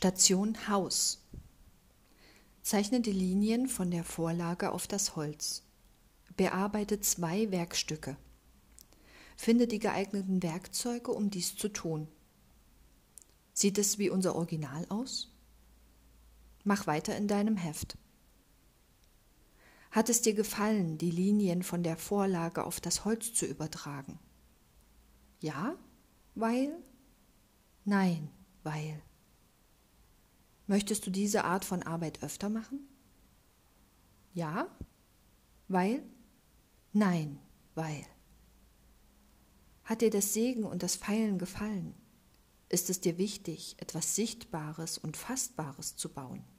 Station Haus. Zeichne die Linien von der Vorlage auf das Holz. Bearbeite 2 Werkstücke. Finde die geeigneten Werkzeuge, um dies zu tun. Sieht es wie unser Original aus? Mach weiter in deinem Heft. Hat es dir gefallen, die Linien von der Vorlage auf das Holz zu übertragen? Ja, weil? Nein, weil. Möchtest du diese Art von Arbeit öfter machen? Ja, weil? Nein, weil. Hat dir das Sägen und das Feilen gefallen? Ist es dir wichtig, etwas Sichtbares und Fassbares zu bauen?